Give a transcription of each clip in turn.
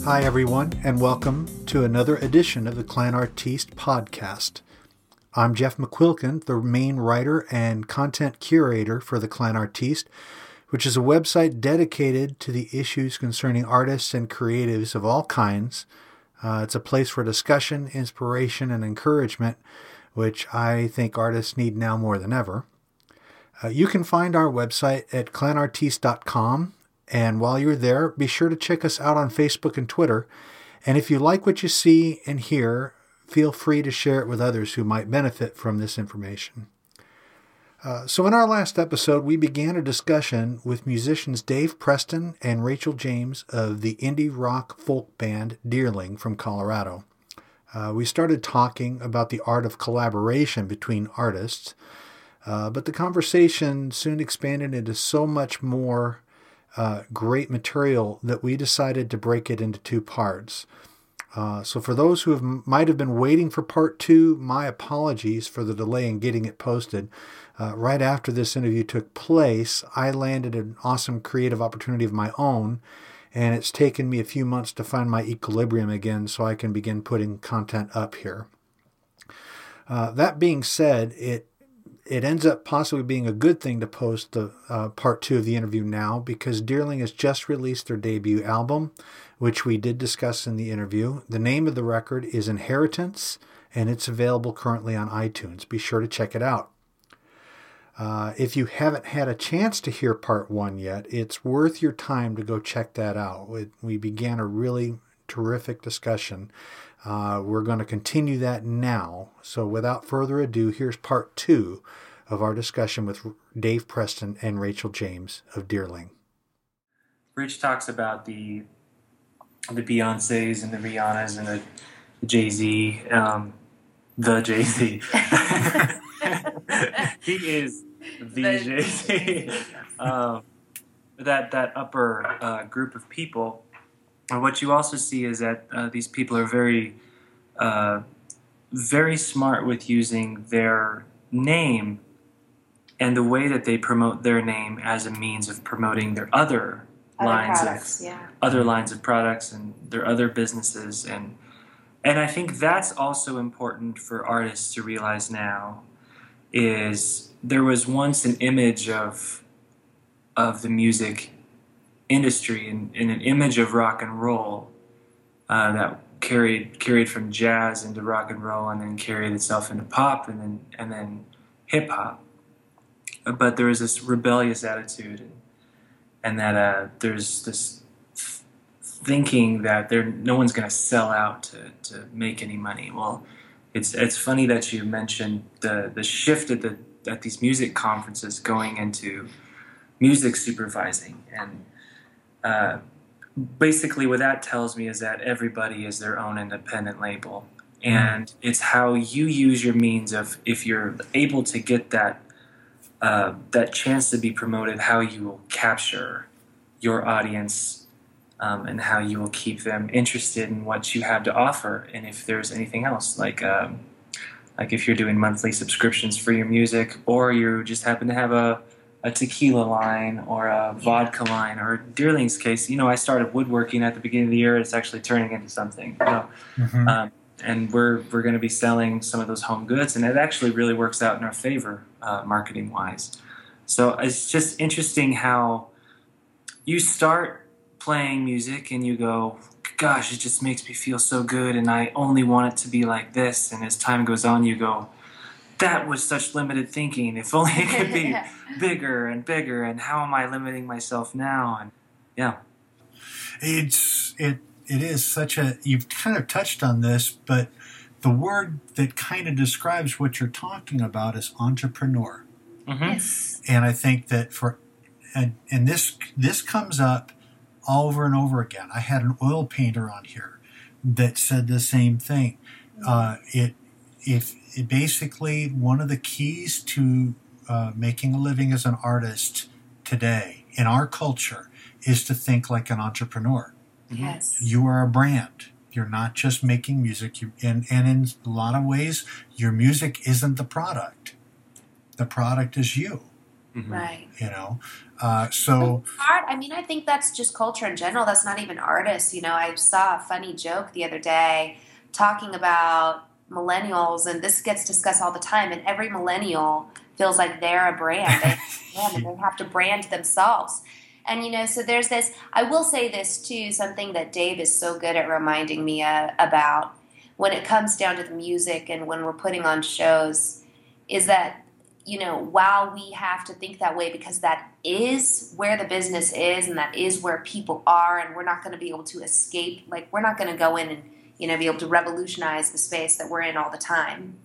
Hi, everyone, and welcome to another edition of the Clan Artiste podcast. I'm Jeff McQuilkin, the main writer and content curator for the Clan Artiste, which is a website dedicated to the issues concerning artists and creatives of all kinds. It's a place for discussion, inspiration, and encouragement, which I think artists need now more than ever. You can find our website at clanartiste.com. And while you're there, be sure to check us out on Facebook and Twitter. And if you like what you see and hear, feel free to share it with others who might benefit from this information. So in our last episode, we began a discussion with musicians Dave Preston and Rachel James of the indie rock folk band Deerling from Colorado. We started talking about the art of collaboration between artists, but the conversation soon expanded into so much more great material that we decided to break it into two parts. So for those who might have been waiting for part two, my apologies for the delay in getting it posted. Right after this interview took place, I landed an awesome creative opportunity of my own, and it's taken me a few months to find my equilibrium again so I can begin putting content up here. That being said, it ends up possibly being a good thing to post the part two of the interview now, because Deerling has just released their debut album, which we did discuss in the interview. The name of the record is Inheritance, and it's available currently on iTunes. Be sure to check it out. If you haven't had a chance to hear part one yet, it's worth your time to go check that out. We began a really terrific discussion. We're going to continue that now. So without further ado, here's part two of our discussion with Dave Preston and Rachel James of Deerling. Rich talks about the Beyoncés and the Rihannas and the Jay-Z, the Jay-Z. He is the Jay-Z. That upper group of people. And what you also see is that these people are very, very smart with using their name and the way that they promote their name as a means of promoting their other lines of products and their other businesses, and I think that's also important for artists to realize now. Is there was once an image of the music industry and an image of rock and roll that carried from jazz into rock and roll, and then carried itself into pop and then hip hop. But there is this rebellious attitude, and that there's this thinking that no one's going to sell out to make any money. Well, it's funny that you mentioned the shift at these music conferences going into music supervising, and basically what that tells me is that everybody is their own independent label, and it's how you use your means of, if you're able to get that chance to be promoted, how you will capture your audience, and how you will keep them interested in what you have to offer. And if there's anything else, like if you're doing monthly subscriptions for your music, or you just happen to have a tequila line or a vodka line, or Deerling's case, I started woodworking at the beginning of the year. It's actually turning into something, Mm-hmm. And we're going to be selling some of those home goods, and it actually really works out in our favor, marketing wise. So it's just interesting how you start playing music and you go, gosh, it just makes me feel so good, and I only want it to be like this. And as time goes on, you go, that was such limited thinking. If only it could be bigger and bigger. And how am I limiting myself now? And yeah, It is such a, you've kind of touched on this, but the word that kind of describes what you're talking about is entrepreneur. Mm-hmm. Yes. And I think that and this comes up over and over again. I had an oil painter on here that said the same thing. Basically, one of the keys to making a living as an artist today in our culture is to think like an entrepreneur. Yes. You are a brand. You're not just making music. And in a lot of ways, your music isn't the product. The product is you. Right. So art, I mean, I think that's just culture in general. That's not even artists. I saw a funny joke the other day talking about millennials, and this gets discussed all the time, and every millennial feels like they're a brand. And they have to brand themselves. And, so there's this, I will say this too, something that Dave is so good at reminding me about when it comes down to the music and when we're putting on shows is that, while we have to think that way because that is where the business is and that is where people are and we're not going to be able to escape, like we're not going to go in and, be able to revolutionize the space that we're in all the time.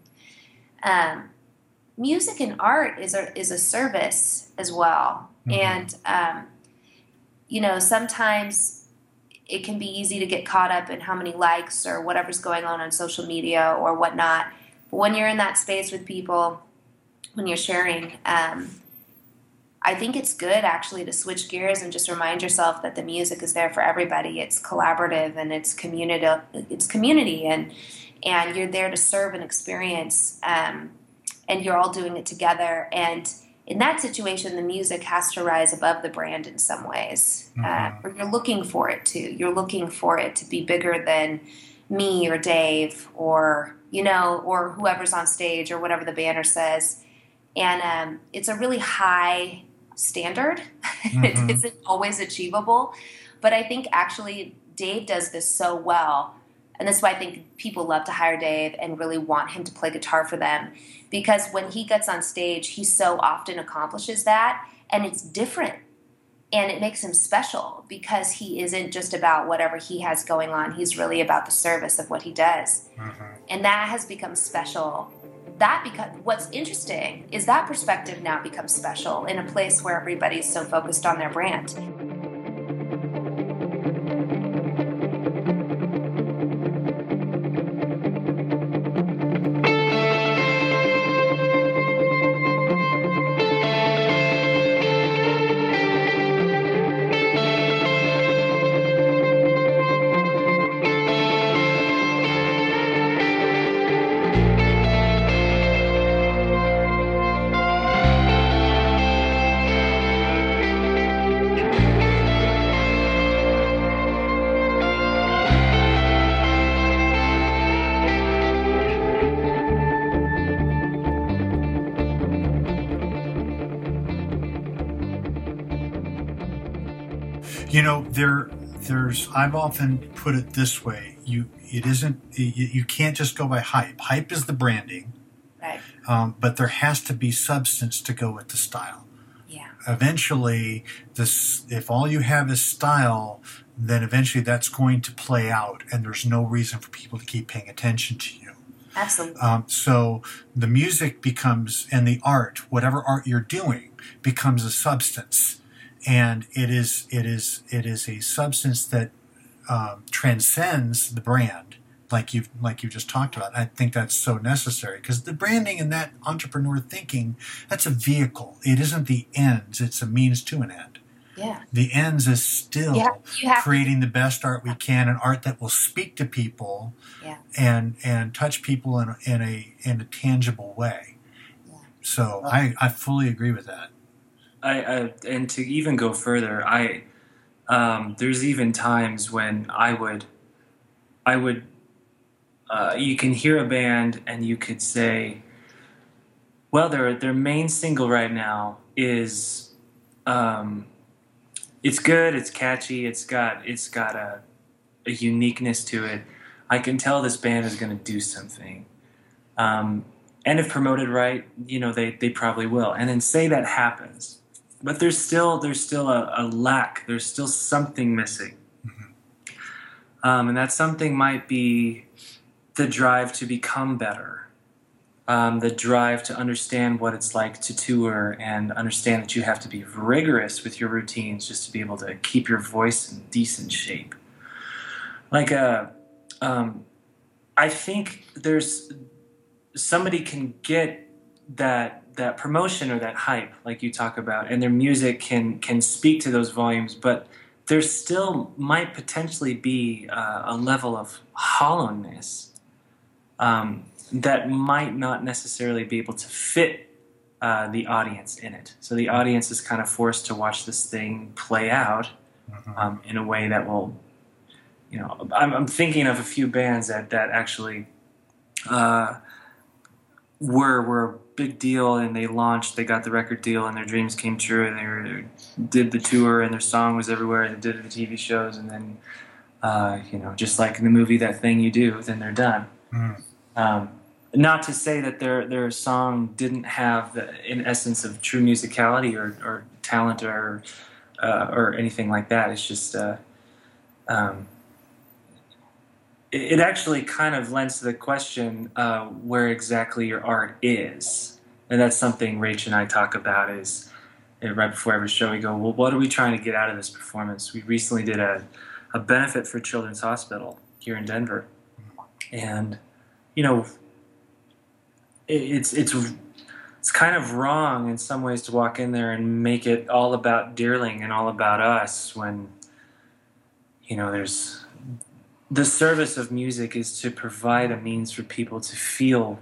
Music and art is a service as well. And, sometimes it can be easy to get caught up in how many likes or whatever's going on social media or whatnot. But when you're in that space with people, when you're sharing, I think it's good actually to switch gears and just remind yourself that the music is there for everybody. It's collaborative and it's community and you're there to serve an experience, and you're all doing it together. And in that situation, the music has to rise above the brand in some ways. Or you're looking for it to. You're looking for it to be bigger than me or Dave or or whoever's on stage or whatever the banner says. And it's a really high standard. It isn't always achievable. But I think actually Dave does this so well. And that's why I think people love to hire Dave and really want him to play guitar for them. Because when he gets on stage, he so often accomplishes that. And it's different. And it makes him special because he isn't just about whatever he has going on. He's really about the service of what he does. And that has become special. What's interesting is that perspective now becomes special in a place where everybody's so focused on their brand. I've often put it this way: you can't just go by hype. Hype is the branding, right? But there has to be substance to go with the style. Yeah. Eventually, if all you have is style, then eventually that's going to play out, and there's no reason for people to keep paying attention to you. Absolutely. So the music becomes, and the art, whatever art you're doing, becomes a substance. And it is a substance that transcends the brand, like you just talked about. I think that's so necessary because the branding and that entrepreneur thinking, that's a vehicle. It isn't the ends; it's a means to an end. Yeah. The ends is still creating the best art we can, and art that will speak to people, and touch people in a tangible way. Yeah. So I fully agree with that. And to even go further, there's even times when I would you can hear a band and you could say, well, their main single right now is it's good, it's catchy, it's got a uniqueness to it. I can tell this band is going to do something. And if promoted right, they probably will. And then say that happens. But there's still a lack. There's still something missing. And that something might be the drive to become better, the drive to understand what it's like to tour and understand that you have to be rigorous with your routines just to be able to keep your voice in decent shape. I think somebody can get that promotion or that hype, like you talk about, and their music can speak to those volumes, but there still might potentially be a level of hollowness that might not necessarily be able to fit the audience in it. So the audience is kind of forced to watch this thing play out in a way that will, I'm thinking of a few bands that actually were a big deal, and they got the record deal, and their dreams came true, and they did the tour, and their song was everywhere, and they did the TV shows, and then, just like in the movie That Thing You Do, then they're done. Not to say that their song didn't have an essence of true musicality or talent or anything like that. It's just it actually kind of lends to the question where exactly your art is, and that's something Rach and I talk about. Is right before every show we go, well, what are we trying to get out of this performance? We recently did a benefit for Children's Hospital here in Denver, and it's kind of wrong in some ways to walk in there and make it all about Dearling and all about us when, there's the service of music is to provide a means for people to feel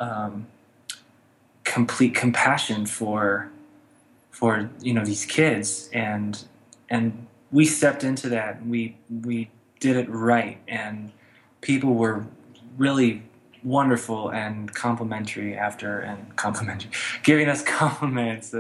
complete compassion for these kids, and we stepped into that, and we did it right, and people were really wonderful and complimentary giving us compliments.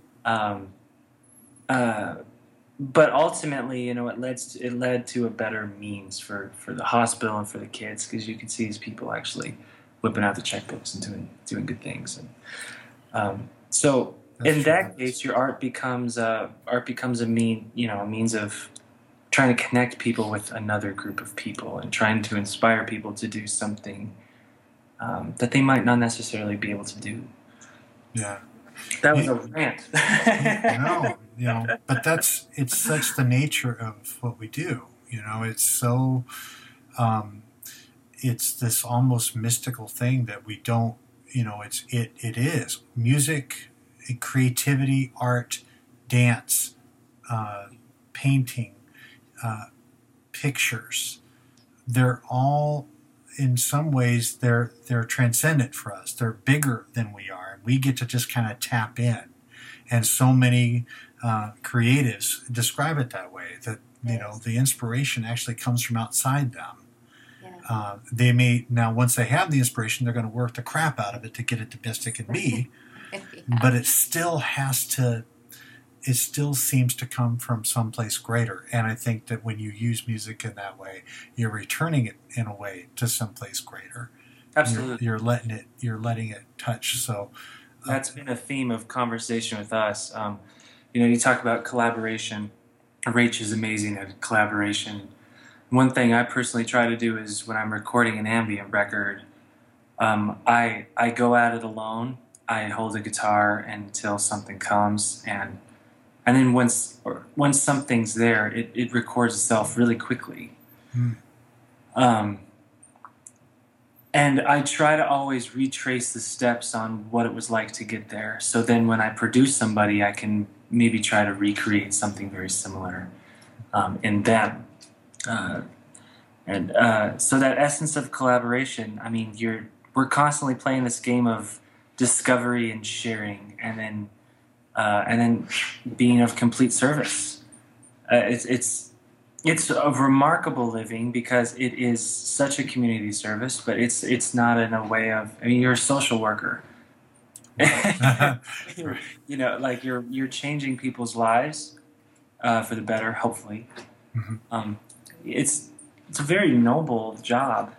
But ultimately, it led to a better means for the hospital and for the kids, because you could see these people actually whipping out the checkbooks and doing good things. And so in that case, your art becomes a means of trying to connect people with another group of people and trying to inspire people to do something that they might not necessarily be able to do. Yeah. That was a rant. But it's such the nature of what we do. It's so, it's this almost mystical thing that we don't, it is music, creativity, art, dance, painting, pictures. They're all, in some ways, they're transcendent for us. They're bigger than we are. And we get to just kind of tap in. And so many creatives describe it that way, that, the inspiration actually comes from outside them. Yeah. They may, now once they have the inspiration, they're going to work the crap out of it to get it the best it can be. But it still seems to come from someplace greater. And I think that when you use music in that way, you're returning it in a way to someplace greater. Absolutely. You're letting it touch. So that's been a theme of conversation with us. You talk about collaboration. Rach is amazing at collaboration. One thing I personally try to do is when I'm recording an ambient record, I go at it alone. I hold a guitar until something comes, and then once something's there, it records itself really quickly. And I try to always retrace the steps on what it was like to get there. So then when I produce somebody, I can maybe try to recreate something very similar in them. So that essence of collaboration, I mean, we're constantly playing this game of discovery and sharing, and then being of complete service. It's a remarkable living because it is such a community service, but it's not in a way of, I mean, you're a social worker. Like you're changing people's lives for the better, hopefully. Mm-hmm. It's a very noble job.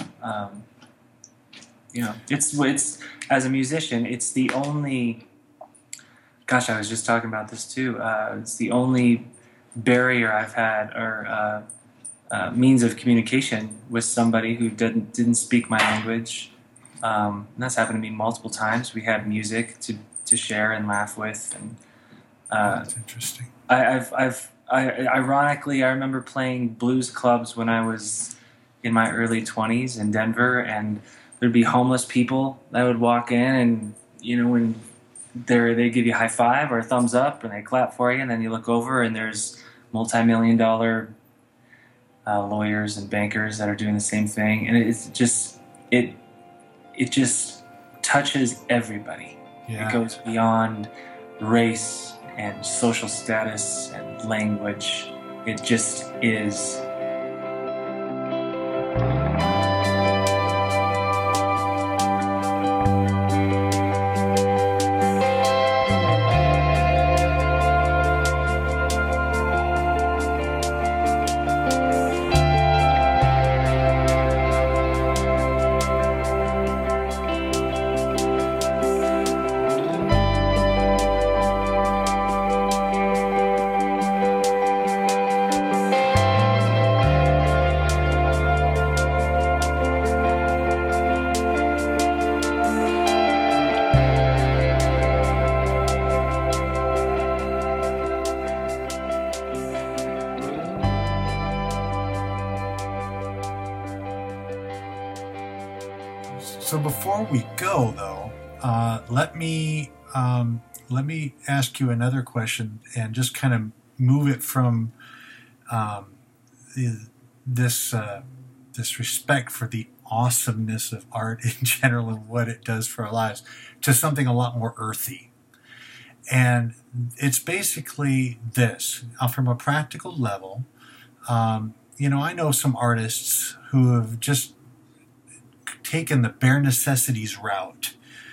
It's as a musician, it's the only. Gosh, I was just talking about this too. It's the only barrier I've had, or means of communication with somebody who didn't speak my language. And that's happened to me multiple times. We had music to share and laugh with, and that's interesting. Ironically, I remember playing blues clubs when I was in my early 20s in Denver, and there'd be homeless people that would walk in, and when they give you a high five or a thumbs up, and they clap for you, and then you look over, and there's multi-million-dollar lawyers and bankers that are doing the same thing, and it just touches everybody. Yeah. It goes beyond race and social status and language. It just is. So before we go, though, let me ask you another question and just kind of move it from this respect for the awesomeness of art in general and what it does for our lives to something a lot more earthy. And it's basically this, from a practical level. I know some artists who have just taken the bare necessities route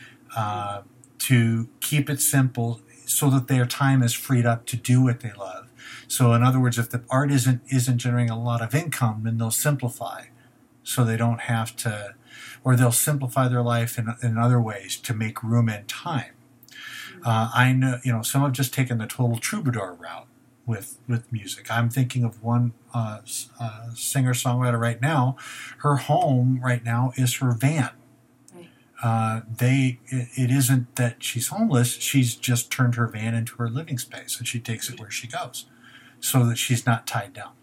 to keep it simple so that their time is freed up to do what they love. So in other words, if the art isn't generating a lot of income, then they'll simplify so they don't have to, or they'll simplify their life in other ways to make room and time. I know, some have just taken the total troubadour route with music. I'm thinking of one singer-songwriter right now. Her home right now is her van. It isn't that she's homeless. She's just turned her van into her living space, and she takes it where she goes, so that she's not tied down.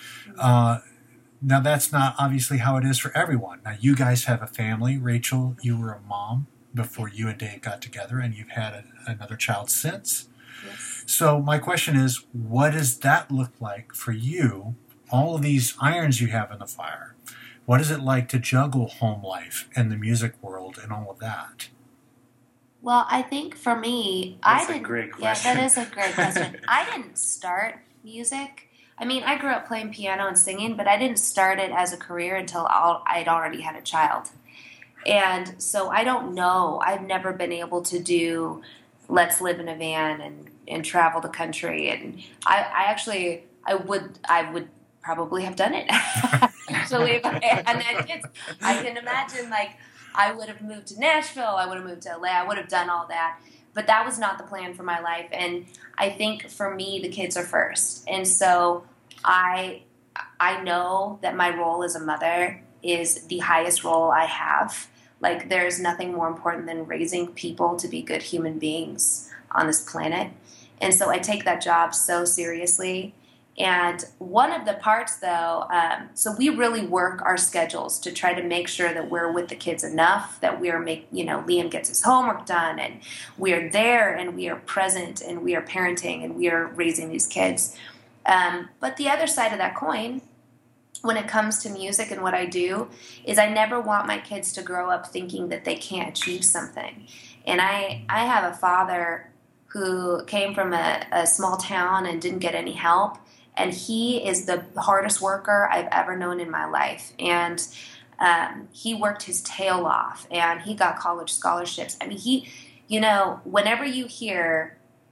Now that's not obviously how it is for everyone. Now you guys have a family. Rachel, you were a mom before you and Dave got together, and you've had another child since. Yes. So my question is, what does that look like for you? All of these irons you have in the fire. What is it like to juggle home life and the music world and all of that? Well, I think for me, That's a great question. Yeah, that is a great question. I didn't start music. I mean, I grew up playing piano and singing, but I didn't start it as a career until I'd already had a child. And so I don't know. I've never been able to do let's live in a van and travel the country. And I would probably have done it. Actually, if I had had kids, I can imagine I would have moved to Nashville, I would have moved to LA, I would have done all that. But that was not the plan for my life. And I think for me, the kids are first. And so I know that my role as a mother is the highest role I have. There's nothing more important than raising people to be good human beings on this planet. And so I take that job so seriously. And one of the parts, though, so we really work our schedules to try to make sure that we're with the kids enough, that Liam gets his homework done, and we are there, and we are present, and we are parenting, and we are raising these kids. But the other side of that coin, when it comes to music and what I do, is I never want my kids to grow up thinking that they can't achieve something. And I have a father who came from a small town and didn't get any help. And he is the hardest worker I've ever known in my life. And he worked his tail off, and he got college scholarships. I mean, whenever you hear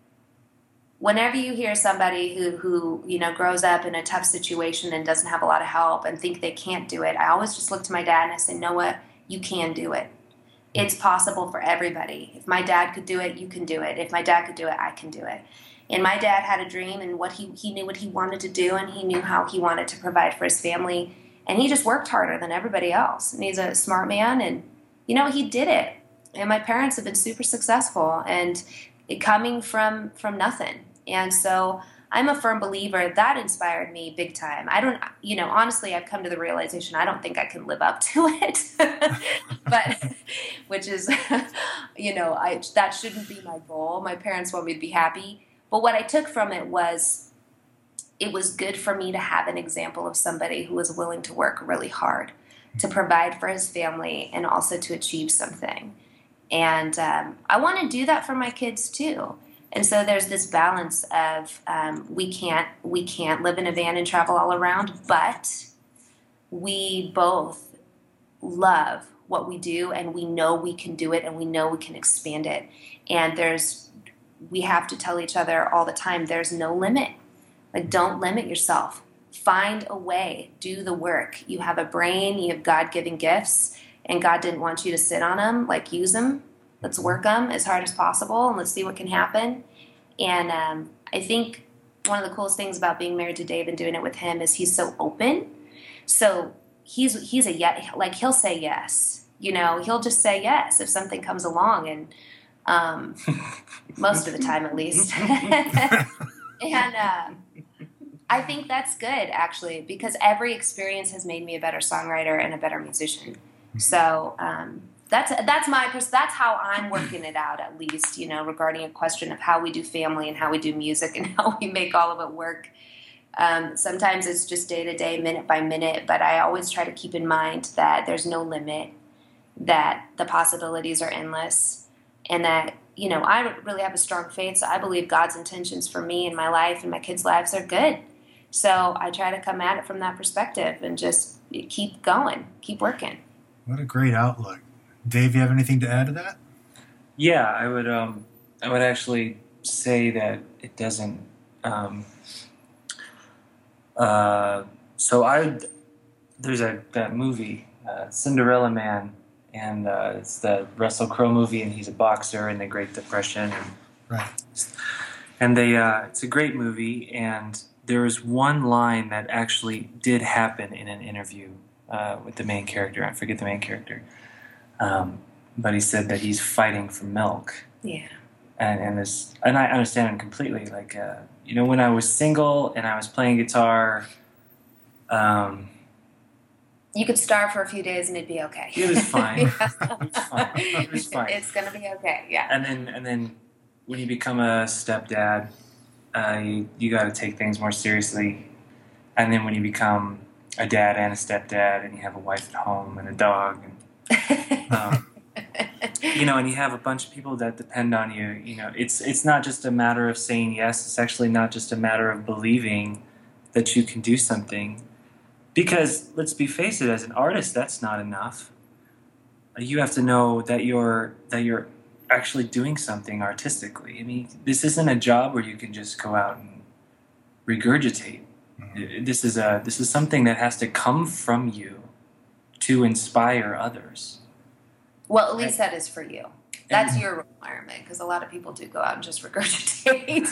somebody who grows up in a tough situation and doesn't have a lot of help and think they can't do it, I always just look to my dad and I say, Noah, you can do it. It's possible for everybody. If my dad could do it, you can do it. If my dad could do it, I can do it. And my dad had a dream, and he knew what he wanted to do, and he knew how he wanted to provide for his family. And he just worked harder than everybody else. And he's a smart man, and, he did it. And my parents have been super successful, and coming from nothing. And so I'm a firm believer that inspired me big time. I don't, honestly, I've come to the realization I don't think I can live up to it, but which is, that shouldn't be my goal. My parents want me to be happy. But what I took from it was good for me to have an example of somebody who was willing to work really hard to provide for his family and also to achieve something. And I want to do that for my kids too. And so there's this balance of we can't live in a van and travel all around, but we both love what we do, and we know we can do it, and we know we can expand it. And we have to tell each other all the time, there's no limit. Like, don't limit yourself. Find a way. Do the work. You have a brain. You have God-given gifts, and God didn't want you to sit on them. Like, use them. Let's work them as hard as possible, and let's see what can happen. And I think one of the coolest things about being married to Dave and doing it with him is he's so open. So he's a yes. Like, he'll say yes. You know, he'll just say yes if something comes along, and most of the time, at least. And I think that's good, actually, because every experience has made me a better songwriter and a better musician. So that's how I'm working it out, at least, you know, regarding a question of how we do family and how we do music and how we make all of it work. Sometimes it's just day to day, minute by minute, but I always try to keep in mind that there's no limit, that the possibilities are endless, and that, you know, I really have a strong faith, so I believe God's intentions for me and my life and my kids' lives are good. So I try to come at it from that perspective and just keep going, keep working. What a great outlook. Dave, you have anything to add to that? Yeah, I would actually say that it doesn't. There's that movie, Cinderella Man, and it's the Russell Crowe movie, and he's a boxer in the Great Depression. Right. And it's a great movie, and there was one line that actually did happen in an interview with the main character. I forget the main character. But he said that he's fighting for milk. Yeah. And I understand him completely. Like, you know, when I was single and I was playing guitar, you could starve for a few days and it'd be okay. It was fine. It was fine. It's gonna be okay. Yeah. And then when you become a stepdad, you got to take things more seriously. And then when you become a dad and a stepdad, and you have a wife at home and a dog, and you know, and you have a bunch of people that depend on you. You know, it's not just a matter of saying yes. It's actually not just a matter of believing that you can do something. Because let's face it, as an artist, that's not enough. You have to know that you're actually doing something artistically. I mean, this isn't a job where you can just go out and regurgitate. Mm-hmm. This is something that has to come from you to inspire others. Well, at least that is for you. That's your requirement, because a lot of people do go out and just regurgitate.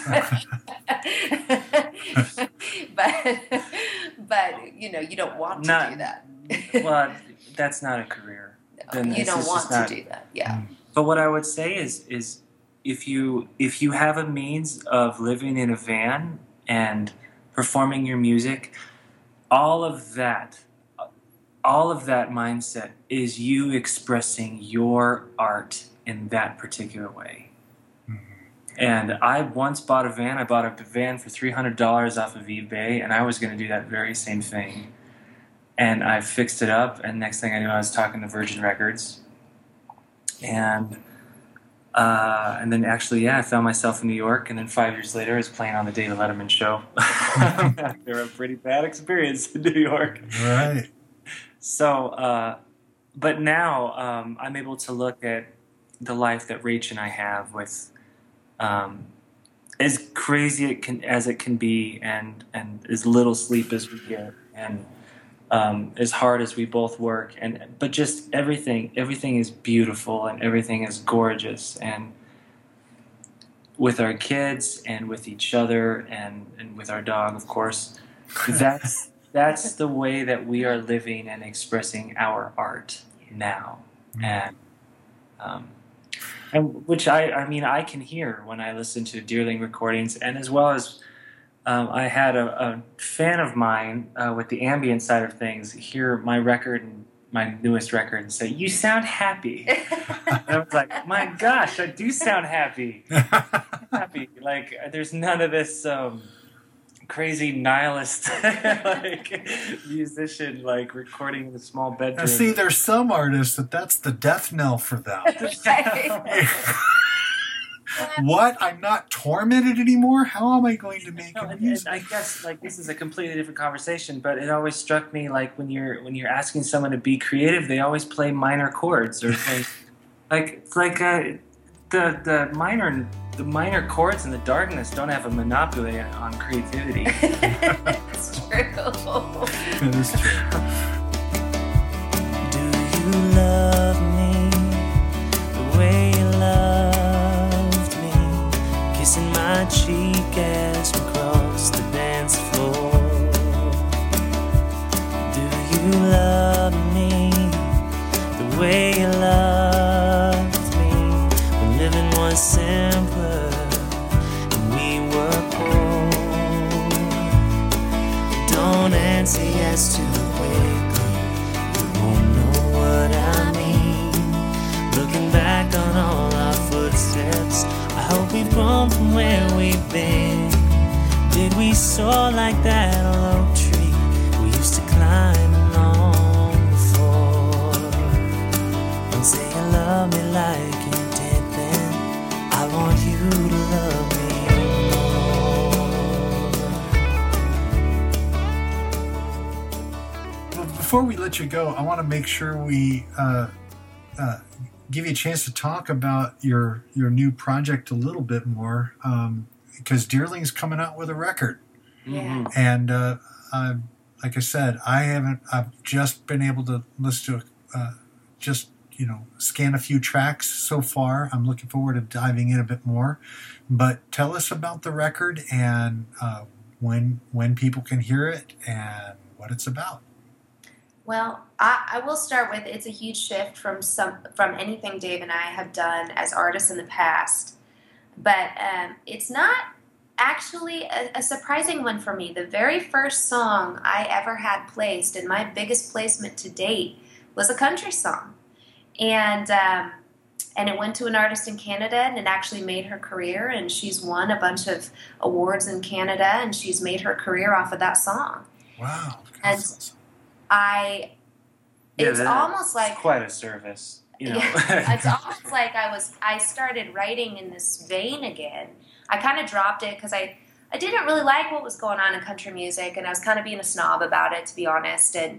but you know, you don't want to do that. Well, that's not a career. No, you don't want to do that. Yeah. But what I would say is if you have a means of living in a van and performing your music, all of that mindset is you expressing your art in that particular way. Mm-hmm. And I once bought a van. I bought a van for $300 off of eBay, and I was going to do that very same thing. And I fixed it up, and next thing I knew, I was talking to Virgin Records. And then actually, I found myself in New York, and then 5 years later, I was playing on the David Letterman show. They were a pretty bad experience in New York. Right. So, but now I'm able to look at the life that Rach and I have with as crazy as it can be, and as little sleep as we get, and as hard as we both work, but just everything is beautiful and everything is gorgeous, and with our kids and with each other and with our dog, of course. That's the way that we are living and expressing our art now, and which I can hear when I listen to Dearling recordings, and as well as I had a fan of mine with the ambient side of things hear my record, and my newest record, and say, "You sound happy." And I was like, "My gosh, I do sound happy." Happy, like there's none of this crazy nihilist like musician like recording in a small bedroom. Now, see, there's some artists that's the death knell for them. What? I'm not tormented anymore? How am I going to make music? I guess like this is a completely different conversation, but it always struck me like when you're asking someone to be creative, they always play minor chords or play the minor chords in the darkness don't have a monopoly on creativity. It's true. That is true. Do you love me the way you loved me? Kissing my cheek as we cross the dance floor. Do you love me the way you loved me when living was simpler and we were poor? Don't answer yes too quickly, you won't know what I mean. Looking back on all our footsteps, I hope we've grown from where we've been. Did we soar like that old tree we used to climb along before? Don't say you love me like you did then, I want you to love me more. Before we let you go, I want to make sure we give you a chance to talk about your new project a little bit more, because Dearling's coming out with a record. Yeah. And like I said, I've just been able to listen to scan a few tracks so far. I'm looking forward to diving in a bit more. But tell us about the record and when people can hear it and what it's about. Well, I will start with it's a huge shift from anything Dave and I have done as artists in the past. But it's not actually a surprising one for me. The very first song I ever had placed, and my biggest placement to date, was a country song. And it went to an artist in Canada, and it actually made her career, and she's won a bunch of awards in Canada, and she's made her career off of that song. Wow. And it's almost like... It's quite a service. It's almost like I started writing in this vein again. I kind of dropped it because I didn't really like what was going on in country music, and I was kind of being a snob about it, to be honest. And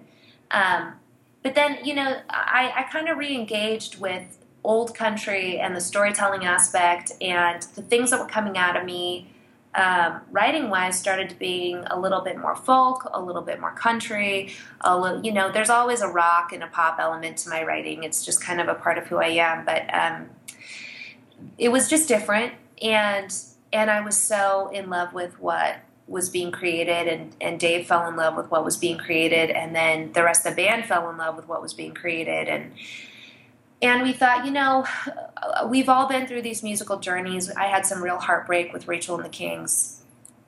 but then, I kind of re-engaged with old country and the storytelling aspect, and the things that were coming out of me writing-wise started being a little bit more folk, a little bit more country, there's always a rock and a pop element to my writing. It's just kind of a part of who I am, but it was just different, and I was so in love with what was being created, and Dave fell in love with what was being created, and then the rest of the band fell in love with what was being created, and we thought, we've all been through these musical journeys. I had some real heartbreak with Rachel and the Kings.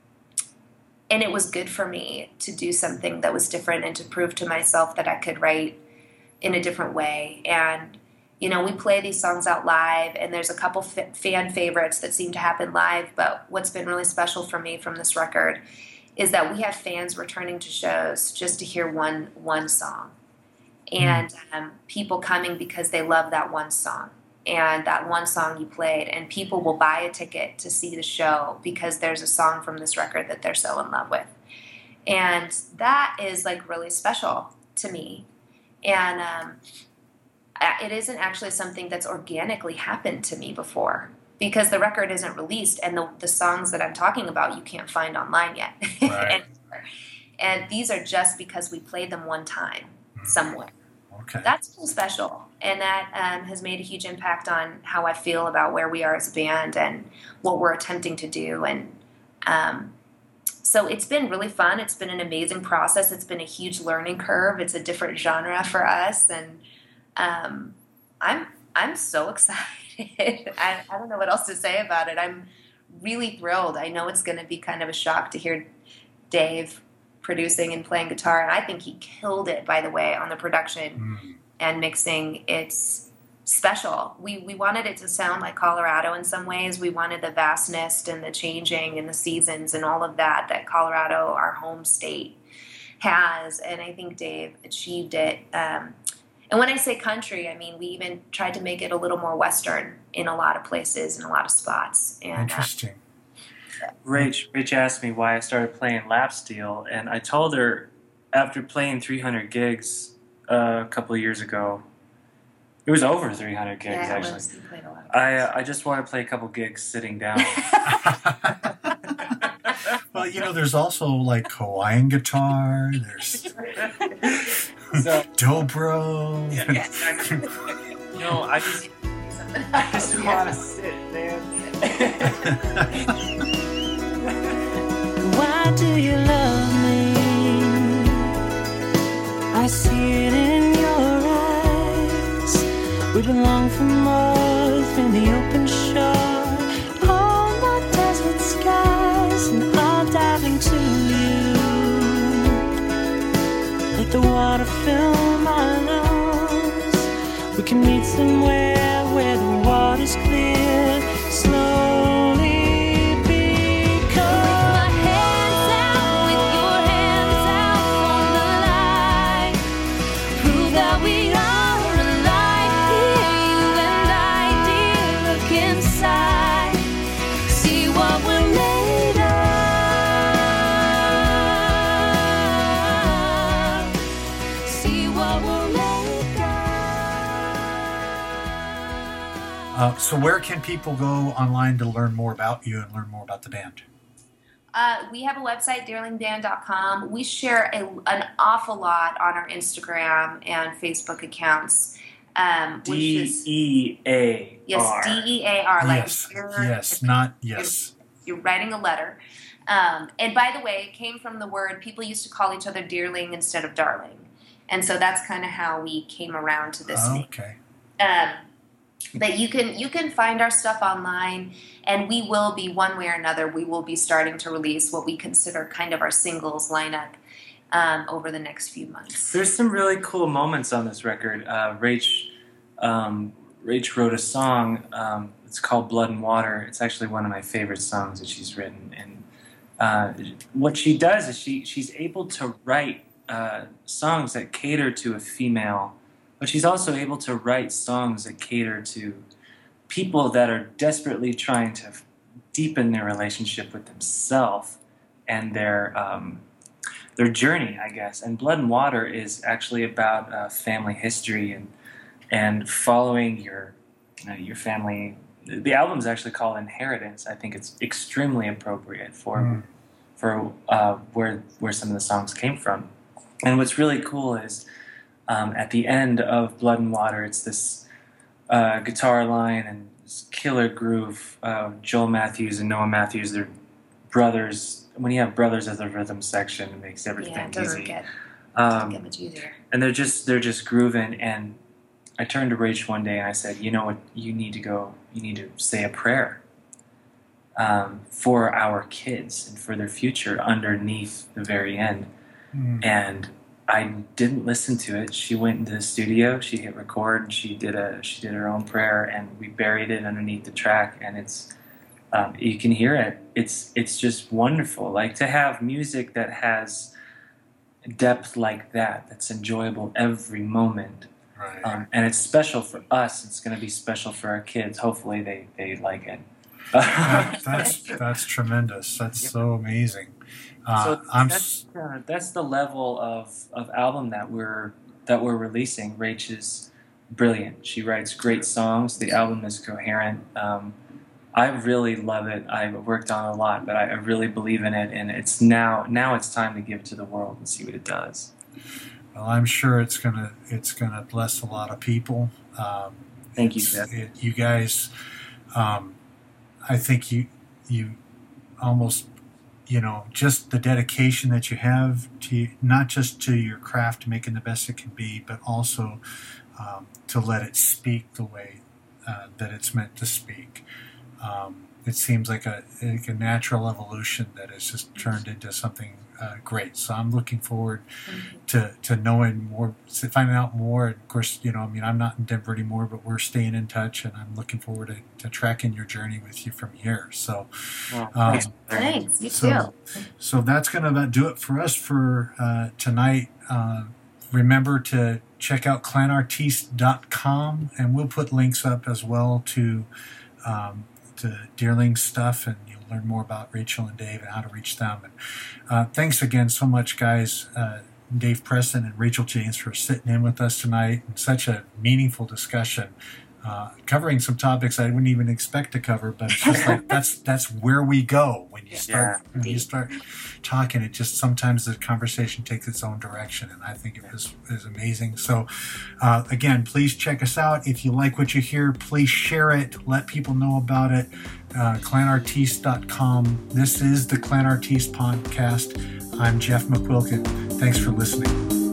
And it was good for me to do something that was different and to prove to myself that I could write in a different way. And, we play these songs out live, and there's a couple fan favorites that seem to happen live. But what's been really special for me from this record is that we have fans returning to shows just to hear one song. And people coming because they love that one song and that one song you played, and people will buy a ticket to see the show because there's a song from this record that they're so in love with, and that is like really special to me. And it isn't actually something that's organically happened to me before, because the record isn't released, and the songs that I'm talking about you can't find online yet. Right. and these are just because we played them one time somewhere. Okay. That's so special, and that has made a huge impact on how I feel about where we are as a band and what we're attempting to do. And so it's been really fun. It's been an amazing process. It's been a huge learning curve. It's a different genre for us, and I'm so excited. I don't know what else to say about it. I'm really thrilled. I know it's going to be kind of a shock to hear Dave producing and playing guitar, and I think he killed it, by the way, on the production and mixing. It's special. We wanted it to sound like Colorado in some ways. We wanted the vastness and the changing and the seasons and all of that Colorado, our home state, has. And I think Dave achieved it. And when I say country, I mean, we even tried to make it a little more Western in a lot of places, in a lot of spots. And, interesting. Rach asked me why I started playing lap steel, and I told her after playing 300 gigs a couple of years ago, it was over 300 gigs actually. You played a lot of I just want to play a couple gigs sitting down. Well, there's also like Hawaiian guitar. There's dobro. No, I just want to sit, man. Why do you love me? I see it in your eyes. We belong for more than the open shore. All my desert skies, and I'll dive into you. Let the water fill my lungs. We can meet somewhere where the water's clear. Slowly. So where can people go online to learn more about you and learn more about the band? We have a website, dearlingband.com. We share an awful lot on our Instagram and Facebook accounts. D-E-A-R. Yes, D-E-A-R. You're writing a letter. And by the way, it came from the word, people used to call each other dearling instead of darling. And so that's kind of how we came around to this name. Okay. But you can find our stuff online, and we will be, one way or another, we will be starting to release what we consider kind of our singles lineup over the next few months. There's some really cool moments on this record. Rach wrote a song. It's called Blood and Water. It's actually one of my favorite songs that she's written. And what she does is she's able to write songs that cater to a female. But she's also able to write songs that cater to people that are desperately trying to deepen their relationship with themselves and their journey, I guess. And Blood and Water is actually about family history and following your family. The album's actually called Inheritance. I think it's extremely appropriate for where some of the songs came from. And what's really cool is, at the end of Blood and Water, it's this guitar line and this killer groove. Joel Matthews and Noah Matthews, they're brothers. When you have brothers as a rhythm section, it makes everything easy. It doesn't get much easier. And they're just grooving. And I turned to Rach one day and I said, "You know what? You need to say a prayer for our kids and for their future underneath the very end." And I didn't listen to it. She went into the studio, she hit record, and she did her own prayer, and we buried it underneath the track. And it's you can hear it. It's just wonderful. Like, to have music that has depth like that, that's enjoyable every moment. Right. And it's special for us. It's going to be special for our kids. Hopefully, they like it. That's tremendous. That's so amazing. So that's the level of album that we're releasing. Rach is brilliant. She writes great songs. The album is coherent. I really love it. I've worked on it a lot, but I really believe in it, and it's now it's time to give it to the world and see what it does. Well, I'm sure it's gonna bless a lot of people. Thank you, Jeff. You guys, I think you almost, just the dedication that you have to not just to your craft, making the best it can be, but also to let it speak the way that it's meant to speak. It seems like a natural evolution that has just turned into something great. So I'm looking forward to knowing more, finding out more. Of course, I'm not in Denver anymore, but we're staying in touch, and I'm looking forward to tracking your journey with you from here. So, thanks. You too. So that's going to do it for us for tonight. Remember to check out clanartiste.com, and we'll put links up as well to Deerling stuff, and you'll learn more about Rachel and Dave and how to reach them. And thanks again so much, guys, Dave Preston and Rachel Janes, for sitting in with us tonight. And such a meaningful discussion, covering some topics I wouldn't even expect to cover, but it's just like that's where we go when you start talking. It just sometimes the conversation takes its own direction, and I think it is amazing. So again, please check us out. If you like what you hear, please share it, let people know about it. clanartiste.com. This is the Clan Artiste podcast. I'm Jeff McQuilkin. Thanks for listening.